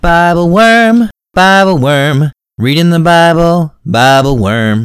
Bible worm, reading the Bible, Bible worm.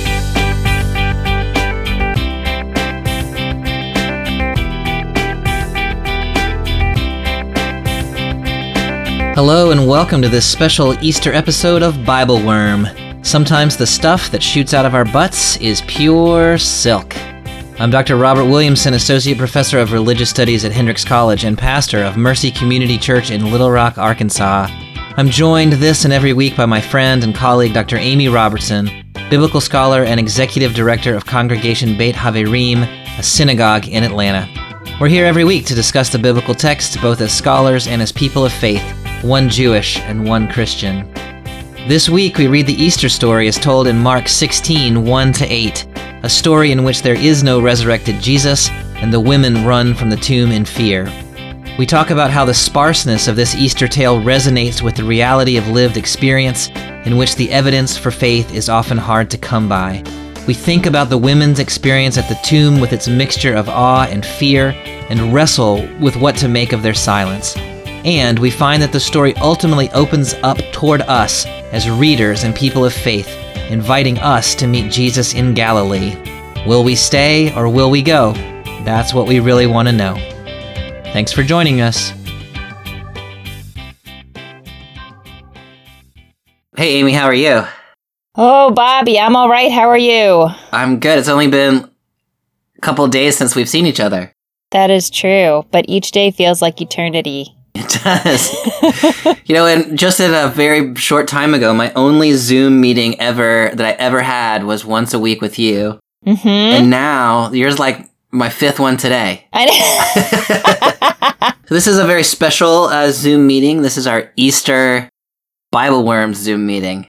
Hello and welcome to this special Easter episode of Bible Worm. Sometimes the stuff that shoots out of our butts is pure silk. I'm Dr. Robert Williamson, Associate Professor of Religious Studies at Hendrix College and pastor of Mercy Community Church in Little Rock, Arkansas. I'm joined this and every week by my friend and colleague, Dr. Amy Robertson, biblical scholar and executive director of Congregation Beit Haverim, a synagogue in Atlanta. We're here every week to discuss the biblical text, both as scholars and as people of faith, one Jewish and one Christian. This week we read the Easter story as told in Mark 16, 1-8, a story in which there is no resurrected Jesus and the women run from the tomb in fear. We talk about how the sparseness of this Easter tale resonates with the reality of lived experience, in which the evidence for faith is often hard to come by. We think about the women's experience at the tomb with its mixture of awe and fear, and wrestle with what to make of their silence. And we find that the story ultimately opens up toward us as readers and people of faith, inviting us to meet Jesus in Galilee. Will we stay or will we go? That's what we really want to know. Thanks for joining us. Hey, Amy, how are you? Oh, Bobby, I'm all right. How are you? I'm good. It's only been a couple of days since we've seen each other. That is true, but each day feels like eternity. It does. And just at a very short time ago, my only Zoom meeting that I ever had was once a week with you. Mm-hmm. And now yours like my fifth one today. So this is a very special Zoom meeting. This is our Easter Bible Worm Zoom meeting.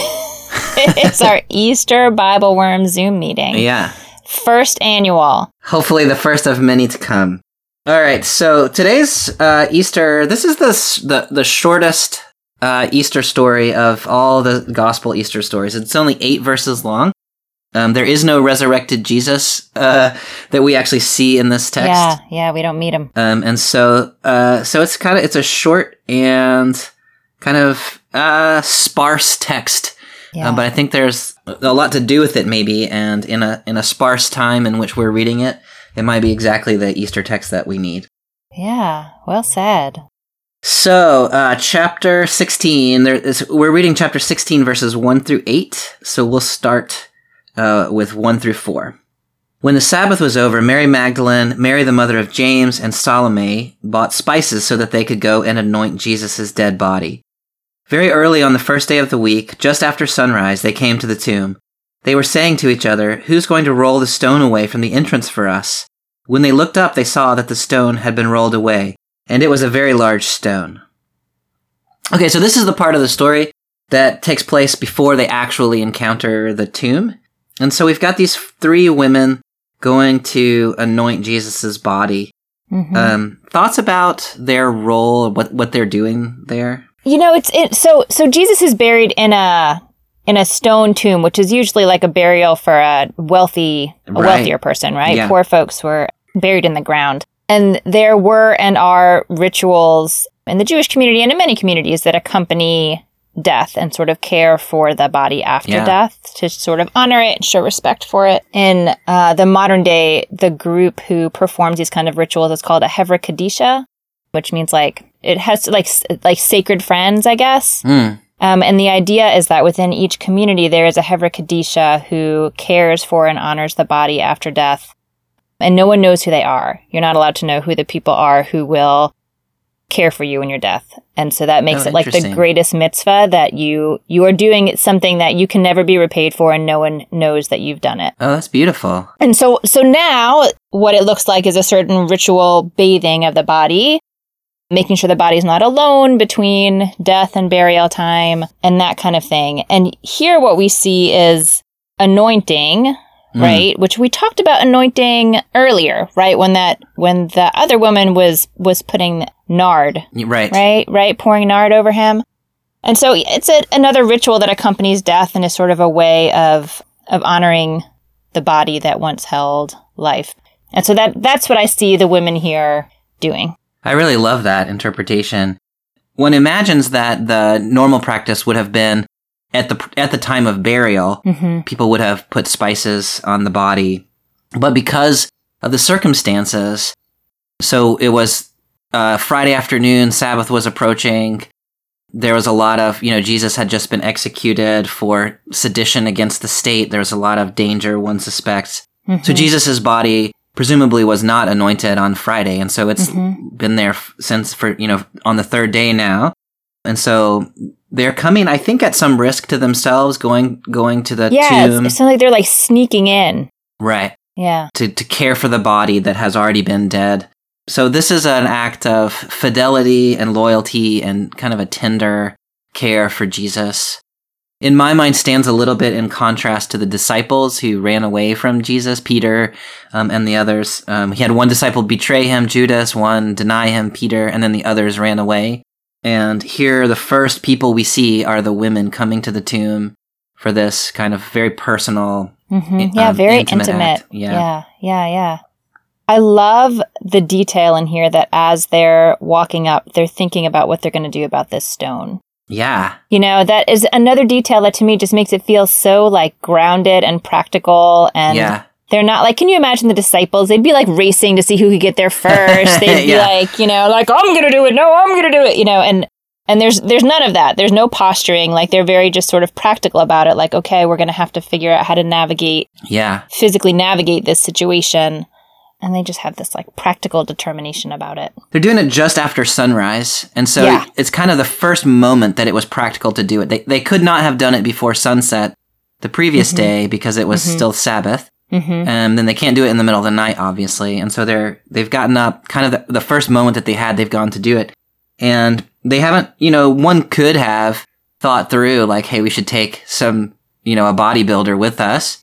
It's our Easter Bible Worm Zoom meeting. Yeah. First annual. Hopefully the first of many to come. All right, so today's Easter, this is the shortest Easter story of all the Gospel Easter stories. It's only 8 verses long. There is no resurrected Jesus that we actually see in this text. Yeah, we don't meet him. And so it's a short and kind of sparse text. Yeah. But I think there's a lot to do with it, maybe, and in a sparse time in which we're reading it. It might be exactly the Easter text that we need. Yeah, well said. So, chapter 16, we're reading chapter 16, verses 1-8, so we'll start with 1-4. When the Sabbath was over, Mary Magdalene, Mary the mother of James, and Salome bought spices so that they could go and anoint Jesus' dead body. Very early on the first day of the week, just after sunrise, they came to the tomb. They were saying to each other, "Who's going to roll the stone away from the entrance for us?" When they looked up, they saw that the stone had been rolled away, and it was a very large stone. Okay, so this is the part of the story that takes place before they actually encounter the tomb. And so we've got these 3 women going to anoint Jesus' body. Mm-hmm. Thoughts about their role, what they're doing there? So Jesus is buried in a stone tomb, which is usually like a burial for a wealthier person, right? Yeah. Poor folks were buried in the ground. And there were and are rituals in the Jewish community and in many communities that accompany death and sort of care for the body after death to sort of honor it and show respect for it. In the modern day, the group who performs these kind of rituals is called a Hevra Kadisha, which means it has like sacred friends, I guess. Mm. And the idea is that within each community, there is a Hevra Kadisha who cares for and honors the body after death. And no one knows who they are. You're not allowed to know who the people are who will care for you in your death. And so that makes it like the greatest mitzvah, that you are doing something that you can never be repaid for and no one knows that you've done it. Oh, that's beautiful. And so now what it looks like is a certain ritual bathing of the body, making sure the body's not alone between death and burial time and that kind of thing. And here what we see is anointing, right? Which we talked about anointing earlier, right? When the other woman was putting nard, right? Pouring nard over him. And so it's another ritual that accompanies death and is sort of a way of honoring the body that once held life. And so that's what I see the women here doing. I really love that interpretation. one imagines that the normal practice would have been at the time of burial, people would have put spices on the body. But because of the circumstances, so it was Friday afternoon, Sabbath was approaching. There was a lot of, Jesus had just been executed for sedition against the state. There was a lot of danger, one suspects. So Jesus's body presumably was not anointed on Friday. And so it's been there since on the third day now. And so they're coming, I think, at some risk to themselves, going to the tomb. It sounds like they're like sneaking in. Right. Yeah. To care for the body that has already been dead. So this is an act of fidelity and loyalty and kind of a tender care for Jesus. In my mind, stands a little bit in contrast to the disciples who ran away from Jesus, Peter and the others. He had one disciple betray him, Judas, one deny him, Peter, and then the others ran away. And here, the first people we see are the women coming to the tomb for this kind of very personal, very intimate. act. Yeah. I love the detail in here that as they're walking up, they're thinking about what they're going to do about this stone. Yeah. That is another detail that to me just makes it feel so like grounded and practical. And they're not like, can you imagine the disciples? They'd be like racing to see who could get there first. They'd be like, I'm going to do it. No, I'm going to do it, and there's none of that. There's no posturing. Like they're very just sort of practical about it. Like, okay, we're going to have to figure out how to physically navigate this situation. And they just have this like practical determination about it. They're doing it just after sunrise. And so it's kind of the first moment that it was practical to do it. They could not have done it before sunset the previous day because it was still Sabbath. And then they can't do it in the middle of the night, obviously. And so they've gotten up kind of the first moment that they had, they've gone to do it. And they haven't, one could have thought through like, hey, we should take some, a bodybuilder with us.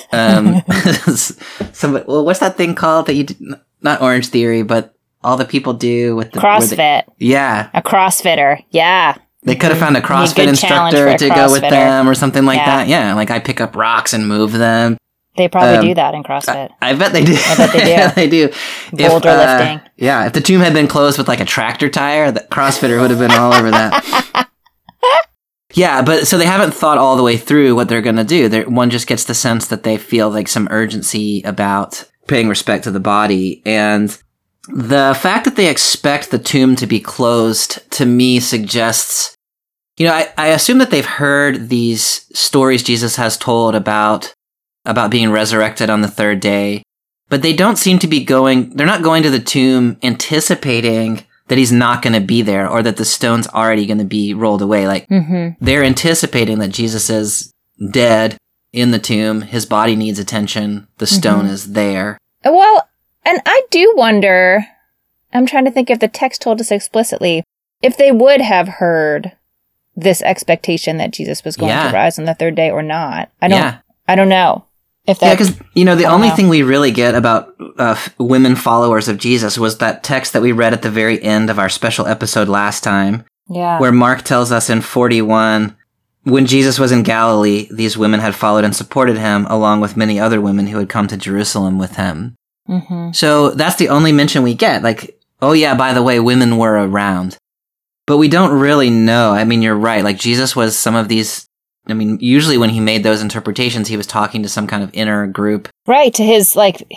What's that thing called that you not Orange Theory, but all the people do with the CrossFit? A CrossFitter. Yeah. They could have found a CrossFit instructor to go with them or something like that. Yeah. Like I pick up rocks and move them. They probably do that in CrossFit. I bet they do. They do. Boulder lifting. Yeah. If the tomb had been closed with like a tractor tire, the CrossFitter would have been all over that. Yeah, but so they haven't thought all the way through what they're going to do. One just gets the sense that they feel like some urgency about paying respect to the body. And the fact that they expect the tomb to be closed, to me, suggests, I assume that they've heard these stories Jesus has told about being resurrected on the third day, but they don't seem to be they're not going to the tomb anticipating that he's not going to be there or that the stone's already going to be rolled away. Like they're anticipating that Jesus is dead in the tomb. His body needs attention. The stone is there. Well, and I do wonder, I'm trying to think if the text told us explicitly, if they would have heard this expectation that Jesus was going to rise on the third day or not. I don't know. Because, the only thing we really get about women followers of Jesus was that text that we read at the very end of our special episode last time. Yeah. Where Mark tells us in 41, when Jesus was in Galilee, these women had followed and supported him, along with many other women who had come to Jerusalem with him. So that's the only mention we get. Like, oh yeah, by the way, women were around. But we don't really know. I mean, you're right. Like, Jesus was some of these... usually when he made those interpretations, he was talking to some kind of inner group. Right, to his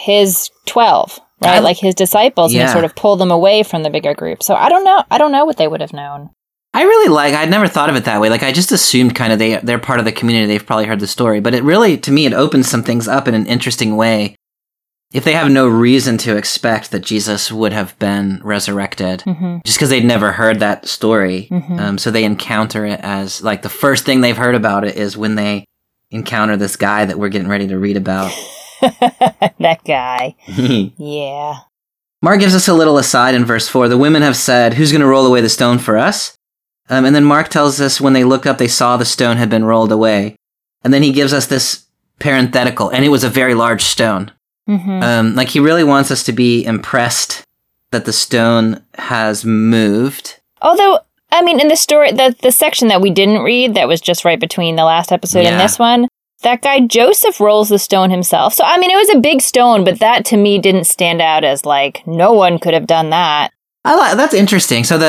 12, right? Like his disciples, and he sort of pulled them away from the bigger group. So I don't know what they would have known. I'd never thought of it that way. Like, I just assumed kind of they're part of the community. They've probably heard the story. But it really, to me, it opens some things up in an interesting way. If they have no reason to expect that Jesus would have been resurrected, just because they'd never heard that story. So they encounter it as, like, the first thing they've heard about it is when they encounter this guy that we're getting ready to read about. That guy. Yeah. Mark gives us a little aside in verse 4. The women have said, "Who's going to roll away the stone for us?" And then Mark tells us when they looked up, they saw the stone had been rolled away. And then he gives us this parenthetical, and it was a very large stone. Like, he really wants us to be impressed that the stone has moved. Although, in the story, the section that we didn't read, that was just right between the last episode and this one, that guy Joseph rolls the stone himself. So, it was a big stone, but that to me didn't stand out as like, no one could have done that. That's interesting. So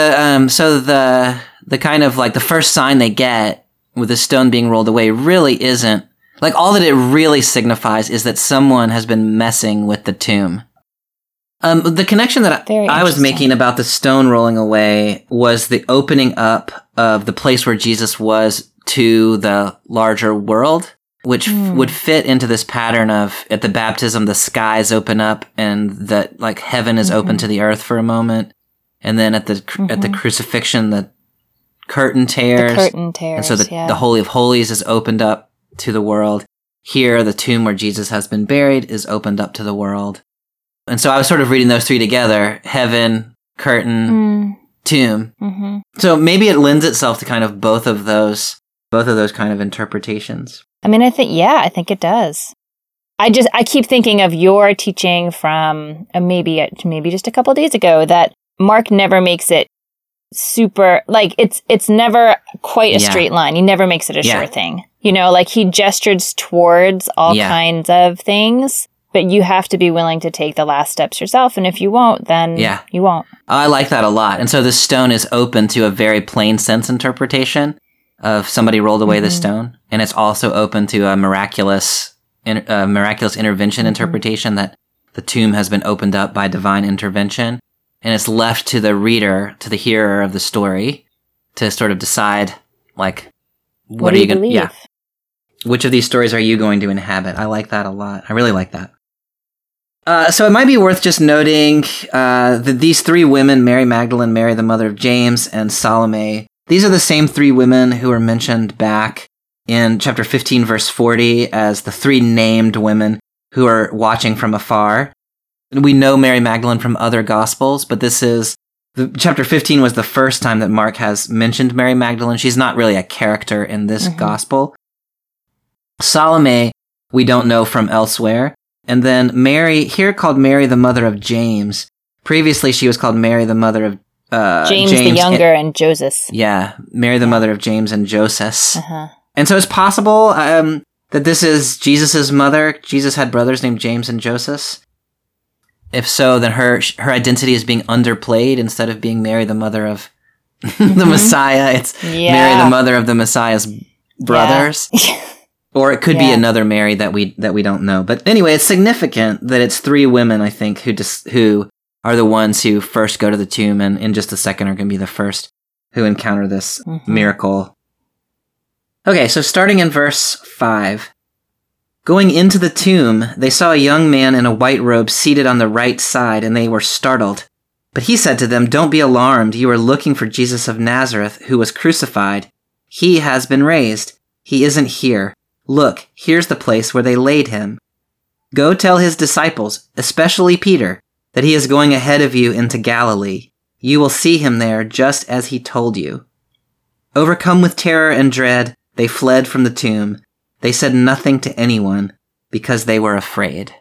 the kind of like the first sign they get with the stone being rolled away really isn't like all that it really signifies is that someone has been messing with the tomb. The connection that I was making about the stone rolling away was the opening up of the place where Jesus was to the larger world, which would fit into this pattern of at the baptism, the skies open up and that like heaven is open to the earth for a moment. And then at the crucifixion, the curtain tears. And so the Holy of Holies is opened up to the world. Here, the tomb where Jesus has been buried is opened up to the world. And so I was sort of reading those three together, heaven, curtain, tomb. Mm-hmm. So maybe it lends itself to kind of both of those kind of interpretations. I mean, I think it does. I keep thinking of your teaching from maybe just a couple of days ago that Mark never makes it super, like it's never quite a straight line. He never makes it a sure thing. You know, like he gestures towards all kinds of things. But you have to be willing to take the last steps yourself. And if you won't, then you won't. I like that a lot. And so the stone is open to a very plain sense interpretation of somebody rolled away the stone. And it's also open to a miraculous intervention interpretation that the tomb has been opened up by divine intervention. And it's left to the reader, to the hearer of the story, to sort of decide, like, what are you going to... Yeah. Which of these stories are you going to inhabit? I like that a lot. I really like that. So it might be worth just noting that these three women, Mary Magdalene, Mary the mother of James, and Salome, these are the same three women who are mentioned back in chapter 15, verse 40, as the three named women who are watching from afar. We know Mary Magdalene from other Gospels, but chapter 15 was the first time that Mark has mentioned Mary Magdalene. She's not really a character in this Gospel. Salome, we don't know from elsewhere. And then Mary, here called Mary the mother of James. Previously, she was called Mary the mother of James the Younger and Joseph. Yeah, Mary the mother of James and Joseph. And so it's possible that this is Jesus' mother. Jesus had brothers named James and Joseph. If so, then her identity is being underplayed instead of being Mary the mother of the Messiah. It's Mary the mother of the Messiah's brothers. Or it could be another Mary that we don't know. But anyway, it's significant that it's three women, I think, who are the ones who first go to the tomb and in just a second are going to be the first who encounter this miracle. Okay, so starting in verse 5. Going into the tomb, they saw a young man in a white robe seated on the right side, and they were startled. But he said to them, "Don't be alarmed. You are looking for Jesus of Nazareth, who was crucified. He has been raised. He isn't here. Look, here's the place where they laid him. Go tell his disciples, especially Peter, that he is going ahead of you into Galilee. You will see him there just as he told you." Overcome with terror and dread, they fled from the tomb. They said nothing to anyone because they were afraid.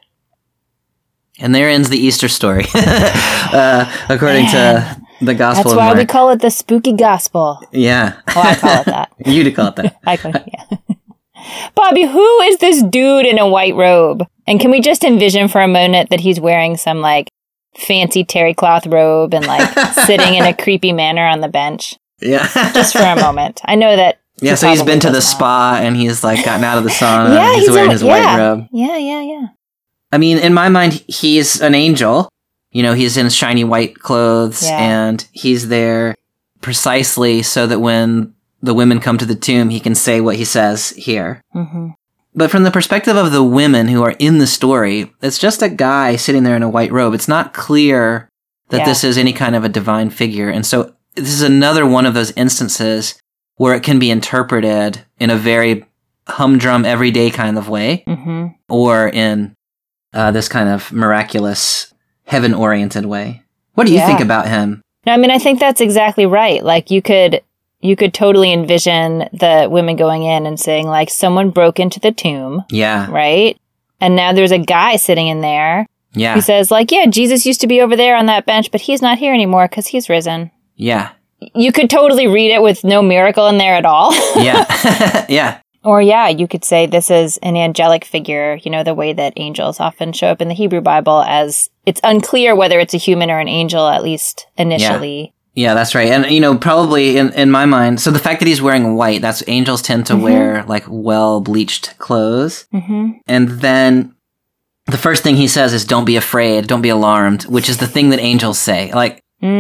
And there ends the Easter story, according to the Gospel of Mark. That's why we call it the spooky gospel. Yeah. Well, I call it that. You'd call it that. I call it, yeah. Bobby, who is this dude in a white robe? And can we just envision for a moment that he's wearing some, like, fancy terry cloth robe and, like, sitting in a creepy manner on the bench? Yeah. Just for a moment. I know that. Yeah, so he's been to the spa and he's, like, gotten out of the sauna. Yeah, he's wearing his white robe. Yeah. I mean, in my mind, he's an angel. You know, he's in shiny white clothes and he's there precisely so that when the women come to the tomb, he can say what he says here. But from the perspective of the women who are in the story, it's just a guy sitting there in a white robe. It's not clear that this is any kind of a divine figure. And so this is another one of those instances where it can be interpreted in a very humdrum, everyday kind of way, or in this kind of miraculous, heaven-oriented way. What do you think about him? No, I mean, I think that's exactly right. Like, you could totally envision the women going in and saying, like, someone broke into the tomb. Yeah. Right? And now there's a guy sitting in there. Yeah. Who says, like, yeah, Jesus used to be over there on that bench, but he's not here anymore because he's risen. Yeah. You could totally read it with no miracle in there at all. Yeah. Yeah. Or you could say this is an angelic figure, the way that angels often show up in the Hebrew Bible, as it's unclear whether it's a human or an angel, at least initially. Yeah, that's right. And, probably in my mind, so the fact that he's wearing white, that's angels tend to wear like well-bleached clothes. And then the first thing he says is, don't be afraid, don't be alarmed, which is the thing that angels say. Like,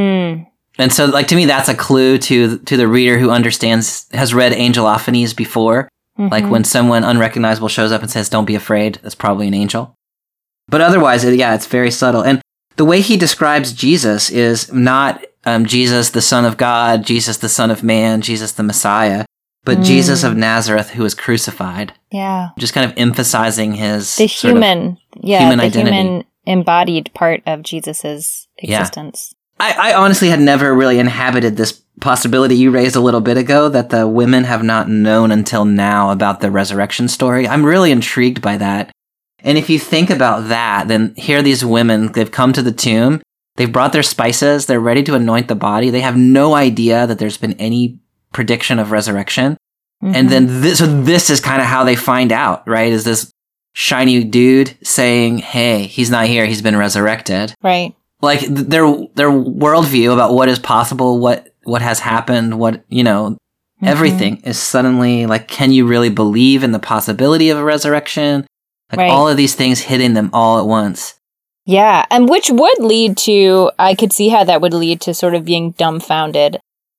and so like to me, that's a clue to the reader who has read angelophanies before. Like when someone unrecognizable shows up and says, don't be afraid, that's probably an angel. But otherwise, it's very subtle. And the way he describes Jesus is not Jesus, the Son of God, Jesus, the Son of Man, Jesus, the Messiah, but Jesus of Nazareth who was crucified. Yeah. Just kind of emphasizing his the human identity. Human embodied part of Jesus's existence. I honestly had never really inhabited this possibility you raised a little bit ago, that the women have not known until now about the resurrection story. I'm really intrigued by that. And if you think about that, then here are these women, they've come to the tomb, they've brought their spices, they're ready to anoint the body, they have no idea that there's been any prediction of resurrection. And then this is kind of how they find out, right? Is this shiny dude saying, hey, he's not here, he's been resurrected. Right. Like their worldview about what is possible, what has happened, everything is suddenly like, can you really believe in the possibility of a resurrection? Like all of these things hitting them all at once. Yeah, and which would lead to, I could see how that would lead to sort of being dumbfounded.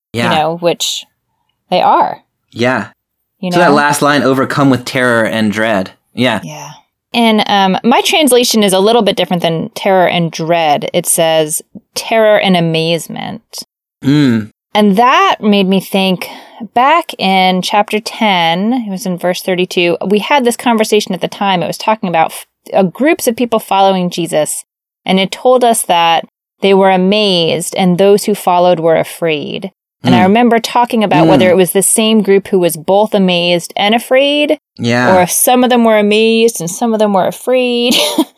Which they are. Yeah. So that last line, overcome with terror and dread. Yeah. Yeah. And my translation is a little bit different than terror and dread. It says terror and amazement. And that made me think, back in chapter 10, it was in verse 32, we had this conversation at the time. It was talking about groups of people following Jesus. And it told us that they were amazed and those who followed were afraid. And I remember talking about whether it was the same group who was both amazed and afraid. Yeah. Or if some of them were amazed and some of them were afraid.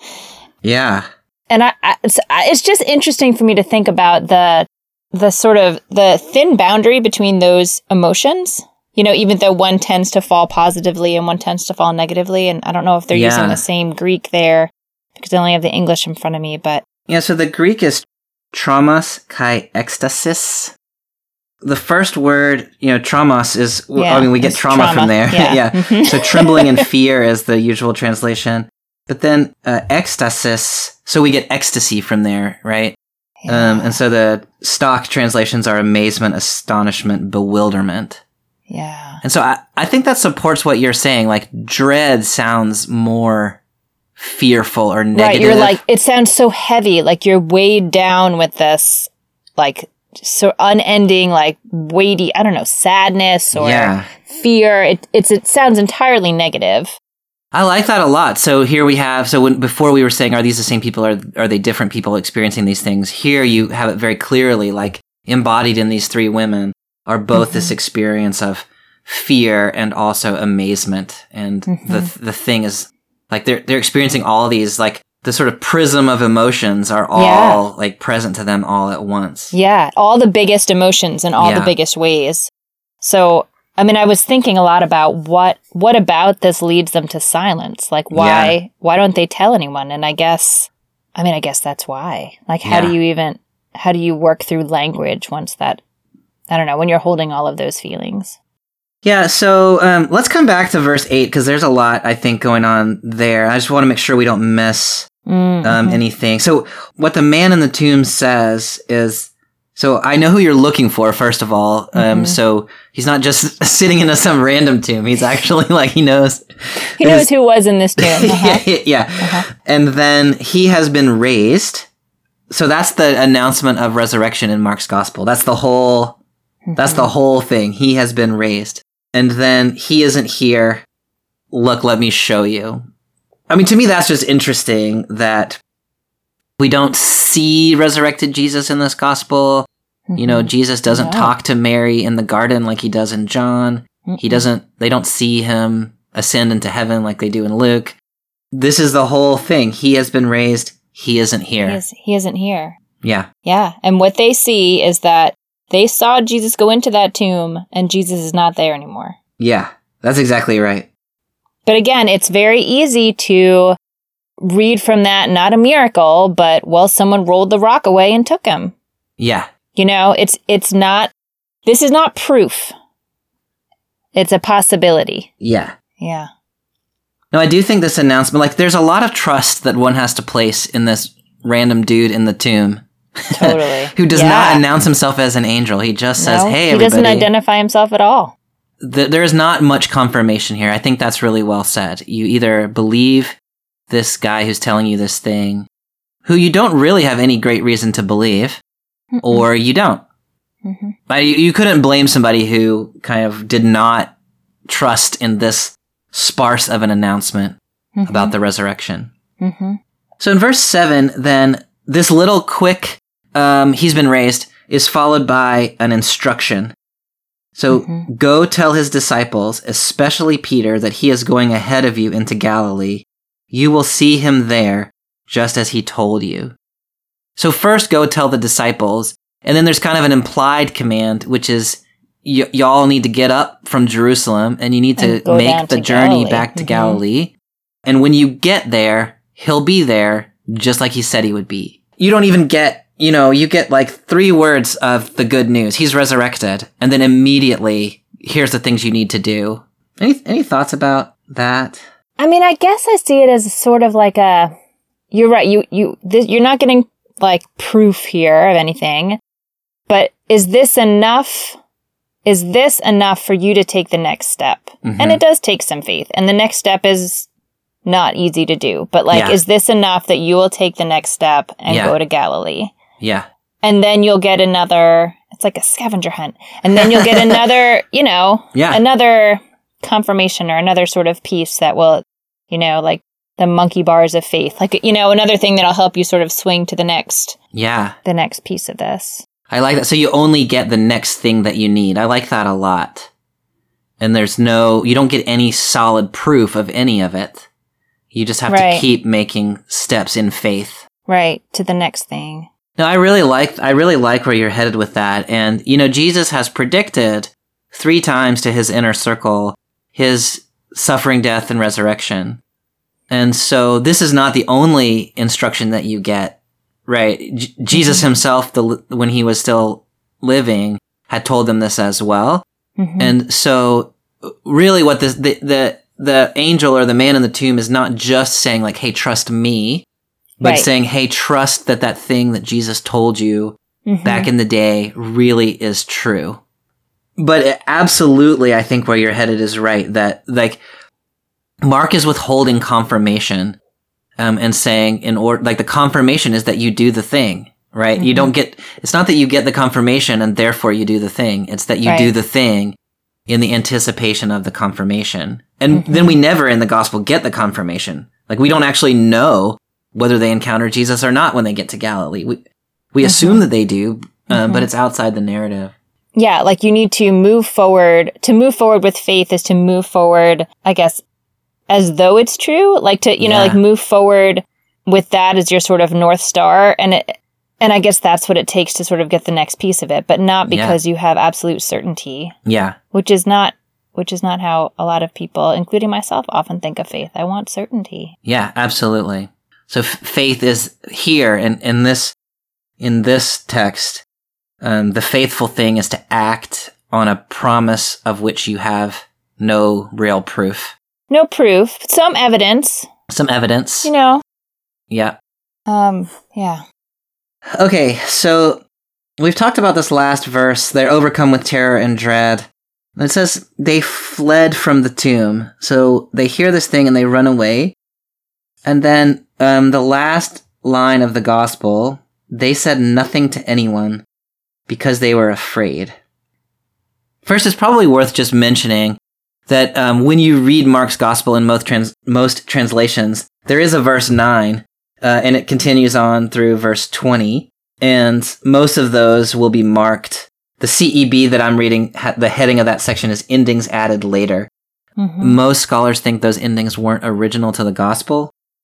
Yeah. And it's just interesting for me to think about the sort of the thin boundary between those emotions. Even though one tends to fall positively and one tends to fall negatively. And I don't know if they're using the same Greek there because I only have the English in front of me, but. Yeah, so the Greek is traumas kai ekstasis. The first word, traumos is, we get trauma from there. Yeah. So trembling and fear is the usual translation. But then ekstasis, so we get ecstasy from there, right? Yeah. And so the stock translations are amazement, astonishment, bewilderment. Yeah. And so I think that supports what you're saying. Like, dread sounds more fearful or negative. Right, you're like, it sounds so heavy, like you're weighed down with this, like, so unending, like, weighty, I don't know, sadness or fear. It sounds entirely negative. I like that a lot. So here we have, before we were saying, are these the same people, or are they different people experiencing these things? Here you have it very clearly, like, embodied in these three women are both this experience of fear and also amazement. And the thing is, like, they're experiencing all these, like, the sort of prism of emotions are all like present to them all at once. Yeah, all the biggest emotions in all the biggest ways. So, I mean, I was thinking a lot about what about this leads them to silence? Like, why don't they tell anyone? And I guess that's why. Like, how do you work through language once that, I don't know, when you're holding all of those feelings? Yeah, so let's come back to verse 8, because there's a lot, I think, going on there. I just want to make sure we don't miss anything. So what the man in the tomb says is, so I know who you're looking for, first of all. So he's not just sitting in some random tomb. He's actually, like, he knows. He knows who was in this tomb. And then he has been raised. So that's the announcement of resurrection in Mark's gospel. That's the whole thing. He has been raised. And then he isn't here. Look, let me show you. I mean, to me, that's just interesting that we don't see resurrected Jesus in this gospel. Jesus doesn't talk to Mary in the garden like he does in John. They don't see him ascend into heaven like they do in Luke. This is the whole thing. He has been raised. He isn't here. He isn't here. Yeah. Yeah. And what they see is that they saw Jesus go into that tomb and Jesus is not there anymore. Yeah. That's exactly right. But again, it's very easy to read from that, not a miracle, but, well, someone rolled the rock away and took him. Yeah. It's not, this is not proof. It's a possibility. Yeah. Yeah. No, I do think this announcement, like, there's a lot of trust that one has to place in this random dude in the tomb. Totally. Who does not announce himself as an angel. He just says, hey, everybody. He doesn't identify himself at all. There is not much confirmation here. I think that's really well said. You either believe this guy who's telling you this thing, who you don't really have any great reason to believe, or you don't. Mm-hmm. You couldn't blame somebody who kind of did not trust in this sparse of an announcement about the resurrection. Mm-hmm. So in verse 7, then, this little quick, he's been raised, is followed by an instruction. So go tell his disciples, especially Peter, that he is going ahead of you into Galilee. You will see him there, just as he told you. So first go tell the disciples, and then there's kind of an implied command, which is y'all need to get up from Jerusalem, and you need to make the journey back to Galilee. And when you get there, he'll be there, just like he said he would be. You don't even get, you get like 3 words of the good news. He's resurrected. And then immediately, here's the things you need to do. Any thoughts about that? I mean, I guess I see it as sort of like you're right. You're not getting like proof here of anything, but is this enough? Is this enough for you to take the next step? Mm-hmm. And it does take some faith. And the next step is not easy to do, but is this enough that you will take the next step and go to Galilee? Yeah. And then you'll get another, it's like a scavenger hunt. And then you'll get another, another confirmation or another sort of piece that will, like the monkey bars of faith. Like, another thing that'll help you sort of swing to the next piece of this. I like that. So you only get the next thing that you need. I like that a lot. And you don't get any solid proof of any of it. You just have to keep making steps in faith. Right. To the next thing. No, I really like where you're headed with that. And, Jesus has predicted 3 times to his inner circle his suffering, death, and resurrection. And so this is not the only instruction that you get, right? Jesus himself, when he was still living, had told them this as well. Mm-hmm. And so really what the angel or the man in the tomb is not just saying like, hey, trust me, but saying, hey, trust that thing that Jesus told you back in the day really is true. But absolutely, I think where you're headed is right, that like Mark is withholding confirmation and saying the confirmation is that you do the thing, right? You don't it's not that you get the confirmation and therefore you do the thing. It's that you do the thing in the anticipation of the confirmation. And then we never in the gospel get the confirmation. Like we don't actually know whether they encounter Jesus or not when they get to Galilee. We assume that they do, but it's outside the narrative. Yeah, like you need to move forward. To move forward with faith is to move forward, I guess, as though it's true. Like to, like move forward with that as your sort of North Star. And I guess that's what it takes to sort of get the next piece of it, but not because you have absolute certainty. Yeah. Which is not how a lot of people, including myself, often think of faith. I want certainty. Yeah, absolutely. So faith is here in this text. The faithful thing is to act on a promise of which you have no real proof. No proof. Some evidence. Yeah. Yeah. Okay, so we've talked about this last verse. They're overcome with terror and dread. It says they fled from the tomb. So they hear this thing and they run away. And then the last line of the gospel, they said nothing to anyone because they were afraid. First, it's probably worth just mentioning that when you read Mark's gospel in most translations, there is a verse 9, and it continues on through verse 20, and most of those will be marked. The CEB that I'm reading, the heading of that section is endings added later. Mm-hmm. Most scholars think those endings weren't original to the gospel,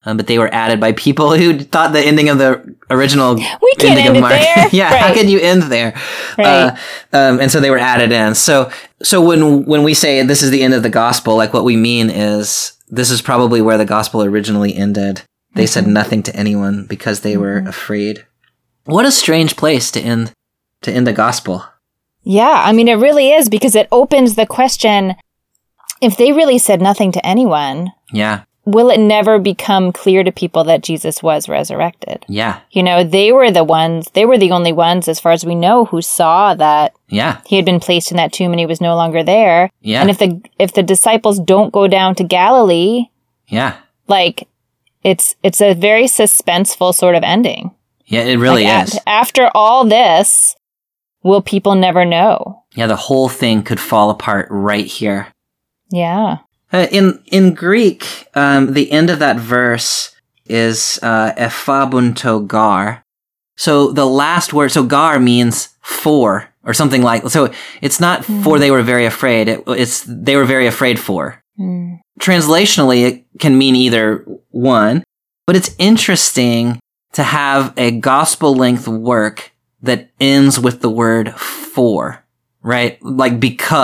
but they were added by people who thought the ending of the original we can't ending end of Mark. it there. Yeah, Right. how could you end there? Right. And so they were added in. So when we say this is the end of the gospel, like what we mean is this is probably where the gospel originally ended. They said nothing to anyone because they were afraid. What a strange place to end the gospel. Yeah, I mean, it really is, because it opens the question, if they really said nothing to anyone, Yeah. will it never become clear to people that Jesus was resurrected? Yeah. You know, they were the only ones, as far as we know, who saw that Yeah. he had been placed in that tomb and he was no longer there. Yeah. And if the disciples don't go down to Galilee, Yeah. like, it's a very suspenseful sort of ending. Yeah, it really Like, is. After all this, will people never know? Yeah, the whole thing could fall apart right here. Yeah. In Greek, the end of that verse is ephobunto gar. So the last word, so gar means for, or something like, so it's not for they were very afraid, it's they were very afraid for. Translationally, it can mean either one, but it's interesting to have a gospel-length work that ends with the word for, right? Like because, ...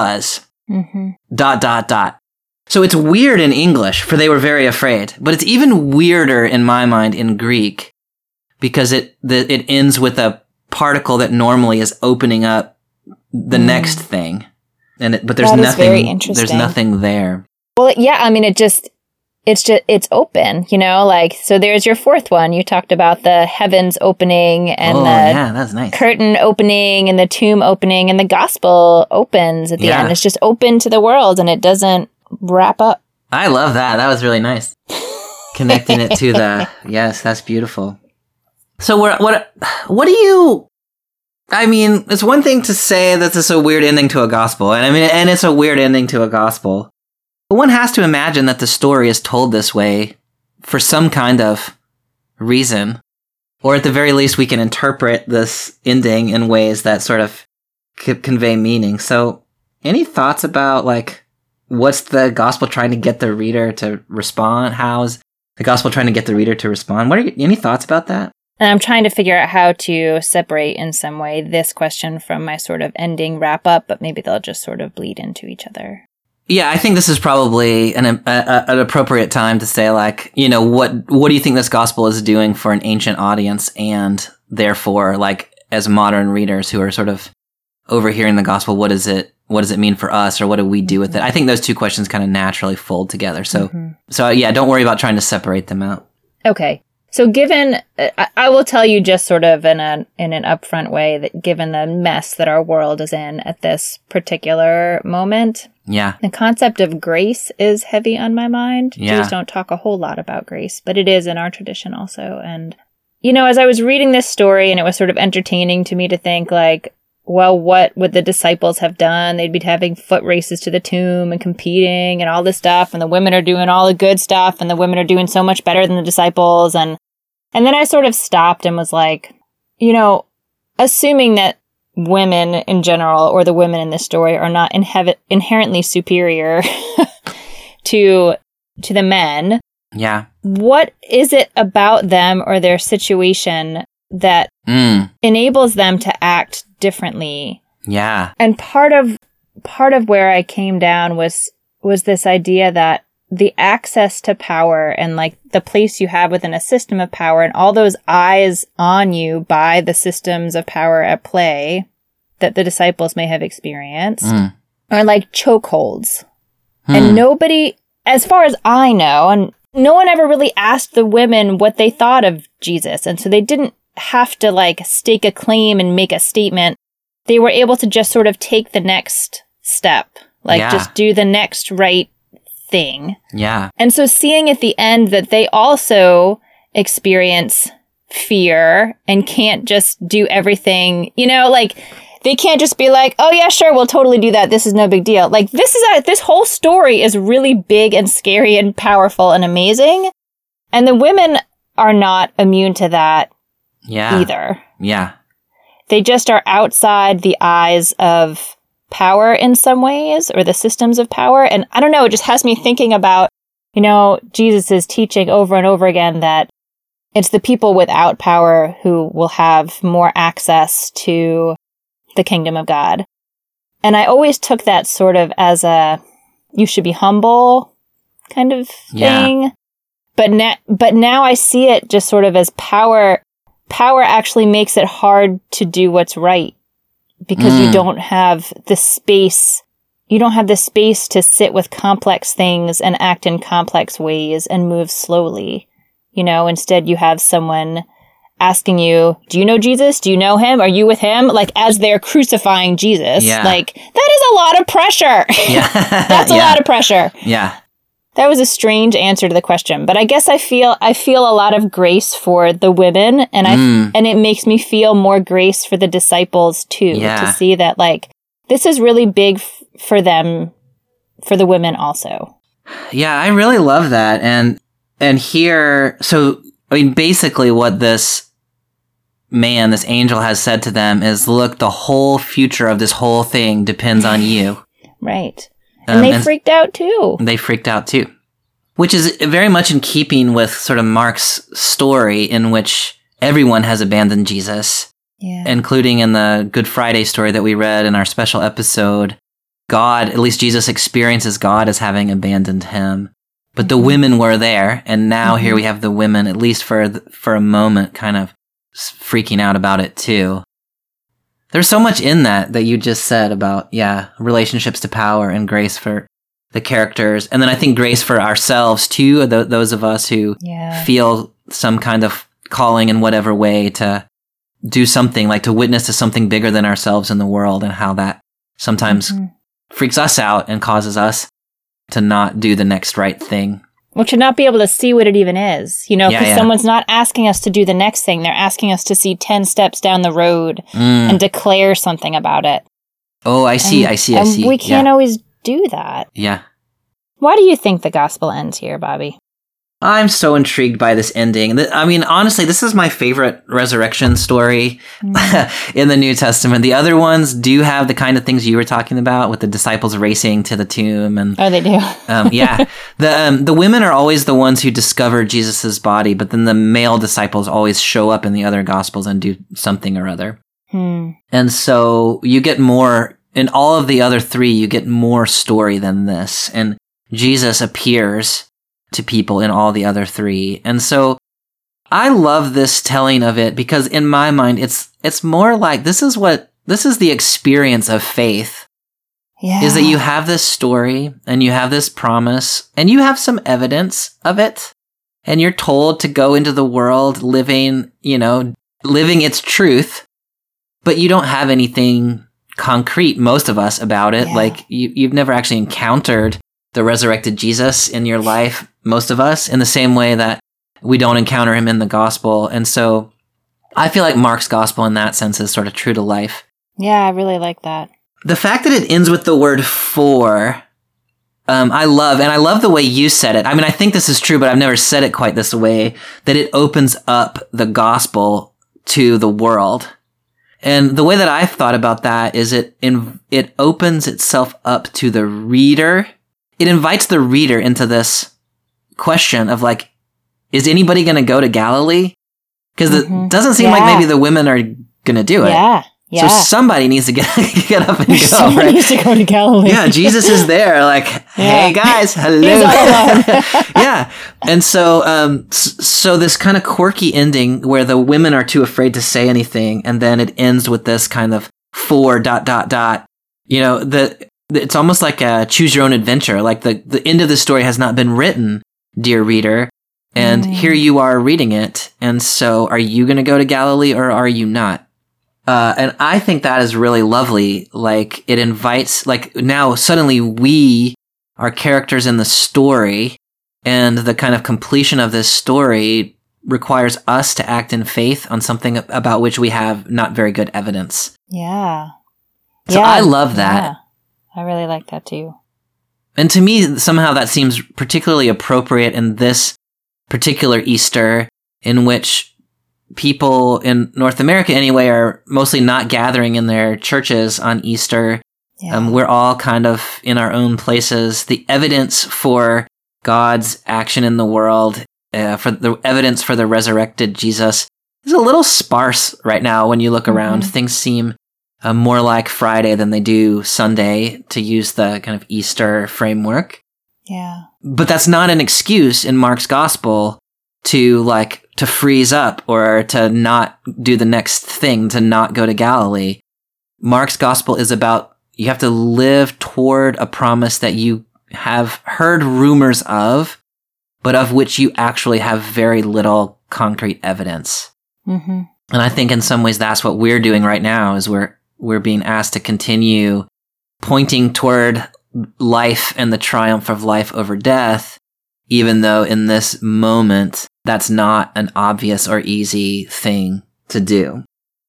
So it's weird in English, for they were very afraid, but it's even weirder in my mind in Greek, because it ends with a particle that normally is opening up the next thing, but there's That is nothing. very interesting. There's nothing there. Well, yeah, I mean, it's open, you know, like, so there's your fourth one. You talked about the heavens opening and Yeah, that's nice. curtain opening and the tomb opening, and the gospel opens at the end. It's just open to the world and it doesn't wrap up. I love that. That was really nice. Connecting it to yes, that's beautiful. So what do you, I mean, it's one thing to say that this is a weird ending to a gospel, and it's a weird ending to a gospel. But one has to imagine that the story is told this way for some kind of reason. Or at the very least, we can interpret this ending in ways that sort of convey meaning. So, any thoughts about, like, what's the gospel trying to get the reader to respond? How's the gospel trying to get the reader to respond? Any thoughts about that? And I'm trying to figure out how to separate in some way this question from my sort of ending wrap up, but maybe they'll just sort of bleed into each other. Yeah, I think this is probably an appropriate time to say, like, you know, what do you think this gospel is doing for an ancient audience, and therefore, like, as modern readers who are sort of overhearing the gospel, what does it mean for us, or what do we do with it? I think those two questions kind of naturally fold together. So yeah, don't worry about trying to separate them out. Okay. So given, I will tell you just sort of in an upfront way that given the mess that our world is in at this particular moment, Yeah. the concept of grace is heavy on my mind. Yeah. Jews don't talk a whole lot about grace, but it is in our tradition also. And, you know, as I was reading this story, and it was sort of entertaining to me to think, like, well, what would the disciples have done? They'd be having foot races to the tomb and competing and all this stuff. And the women are doing all the good stuff. And the women are doing so much better than the disciples. And then I sort of stopped and was like, you know, assuming that women in general, or the women in this story, are not inherently superior to the men. Yeah. What is it about them or their situation that enables them to act differently? Yeah. And part of where I came down was this idea that the access to power and, like, the place you have within a system of power and all those eyes on you by the systems of power at play that the disciples may have experienced are like chokeholds. And nobody, as far as I know, and no one ever really asked the women what they thought of Jesus. And so they didn't have to, like, stake a claim and make a statement. They were able to just sort of take the next step, like just do the next right thing. Yeah. And so seeing at the end that they also experience fear and can't just do everything, you know, like, they can't just be like, oh yeah, sure, we'll totally do that. This is no big deal. Like, this whole story is really big and scary and powerful and amazing. And the women are not immune to that either. Yeah. They just are outside the eyes of power in some ways, or the systems of power. And I don't know, it just has me thinking about You know, Jesus is teaching over and over again that it's the people without power who will have more access to the kingdom of God. And I always took that sort of as a, you should be humble kind of thing. Yeah. But now I see it just sort of as power. Power actually makes it hard to do what's right because you don't have the space. You don't have the space to sit with complex things and act in complex ways and move slowly. You know, instead you have someone asking you, do you know Jesus? Do you know him? Are you with him? Like, as they're crucifying Jesus. Yeah. Like, that is a lot of pressure. Yeah. That's a lot of pressure. Yeah. That was a strange answer to the question, but I guess I feel a lot of grace for the women, and and it makes me feel more grace for the disciples too, to see that like this is really big for them, for the women also. Yeah, I really love that, and here, so I mean, basically, what this angel has said to them is, look, the whole future of this whole thing depends on you. Right. And they freaked out too. They freaked out too. Which is very much in keeping with sort of Mark's story in which everyone has abandoned Jesus. Yeah. Including in the Good Friday story that we read in our special episode. God, at least Jesus experiences God as having abandoned him. But the women were there, and now here we have the women, at least for a moment, kind of freaking out about it too. There's so much in that you just said about, relationships to power and grace for the characters. And then I think grace for ourselves too, those of us who feel some kind of calling in whatever way to do something, like to witness to something bigger than ourselves in the world, and how that sometimes freaks us out and causes us to not do the next right thing. Or to not be able to see what it even is, you know, because someone's not asking us to do the next thing. They're asking us to see 10 steps down the road and declare something about it. Oh, I see. And we can't always do that. Yeah. Why do you think the gospel ends here, Bobby? I'm so intrigued by this ending. I mean, honestly, this is my favorite resurrection story in the New Testament. The other ones do have the kind of things you were talking about with the disciples racing to the tomb. And they do. The women are always the ones who discover Jesus's body, but then the male disciples always show up in the other gospels and do something or other. And so you get more, in all of the other three, you get more story than this. And Jesus appears to people in all the other three. And so I love this telling of it because in my mind, it's more like this is the experience of faith. Yeah. Is that you have this story and you have this promise and you have some evidence of it and you're told to go into the world living its truth, but you don't have anything concrete, most of us, about it. Yeah. Like you've never actually encountered the resurrected Jesus in your life, most of us, in the same way that we don't encounter him in the gospel. And so I feel like Mark's gospel in that sense is sort of true to life. Yeah, I really like that. The fact that it ends with the word for, I love the way you said it. I mean, I think this is true, but I've never said it quite this way, that it opens up the gospel to the world. And the way that I've thought about that is it opens itself up to the reader. It invites the reader into this question of like, is anybody going to go to Galilee? Because it doesn't seem like maybe the women are going to do it. Yeah. So somebody needs to get up and go. Somebody needs to go to Galilee. Yeah, Jesus is there. Like, hey guys, hello. He's all alone. Yeah, and so this kind of quirky ending where the women are too afraid to say anything, and then it ends with this kind of for ... You know, it's almost like a choose your own adventure. Like the end of the story has not been written, dear reader, and here you are reading it. And so, are you going to go to Galilee or are you not? And I think that is really lovely. Like, it invites, like, now suddenly we are characters in the story, and the kind of completion of this story requires us to act in faith on something about which we have not very good evidence. Yeah. So I love that. Yeah. I really like that too. And to me, somehow that seems particularly appropriate in this particular Easter, in which people in North America anyway are mostly not gathering in their churches on Easter. Yeah. We're all kind of in our own places. The evidence for God's action in the world, for the evidence for the resurrected Jesus, is a little sparse right now when you look around. Things seem more like Friday than they do Sunday, to use the kind of Easter framework. Yeah. But that's not an excuse in Mark's gospel to freeze up or to not do the next thing, to not go to Galilee. Mark's gospel is about, you have to live toward a promise that you have heard rumors of, but of which you actually have very little concrete evidence. Mm-hmm. And I think in some ways that's what we're doing right now, is we're being asked to continue pointing toward life and the triumph of life over death, even though in this moment that's not an obvious or easy thing to do.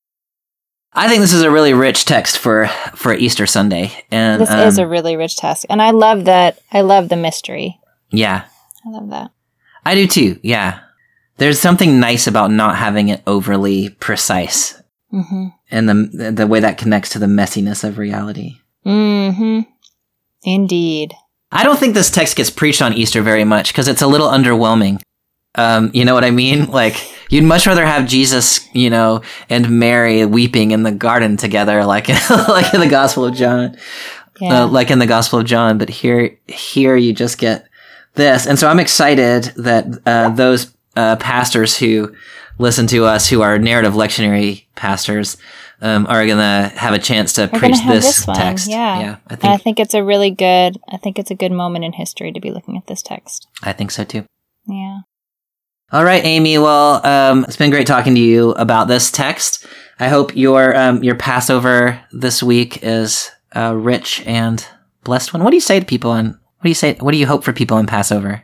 I think this is a really rich text for Easter Sunday. And this is a really rich text. And I love that. I love the mystery. Yeah. I love that. I do too, yeah. There's something nice about not having it overly precise. Mm-hmm. And the way that connects to the messiness of reality. Mm-hmm. Indeed. I don't think this text gets preached on Easter very much because it's a little underwhelming. You know what I mean? Like, you'd much rather have Jesus, and Mary weeping in the garden together, like in the Gospel of John. Yeah. Like in the Gospel of John. But here you just get this. And so I'm excited that those pastors who listen to us, who are narrative lectionary pastors, are going to have a chance to preach this text. Yeah. I think it's a really good. I think it's a good moment in history to be looking at this text. I think so too. Yeah. All right, Amy. Well, it's been great talking to you about this text. I hope your Passover this week is a rich and blessed one. What do you say to people what do you hope for people in Passover?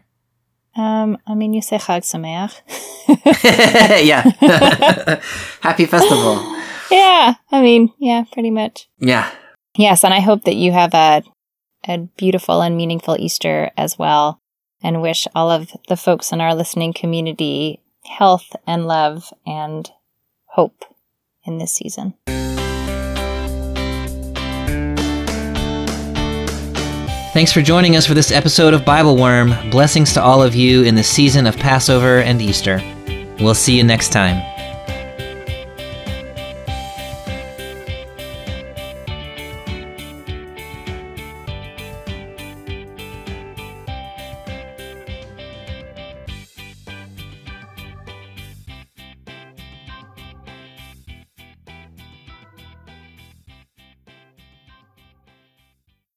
You say Chag Sameach. Yeah. Happy festival. Yeah. Pretty much. Yeah. Yes, and I hope that you have a beautiful and meaningful Easter as well, and wish all of the folks in our listening community health and love and hope in this season. Thanks for joining us for this episode of Bible Worm. Blessings to all of you in the season of Passover and Easter. We'll see you next time.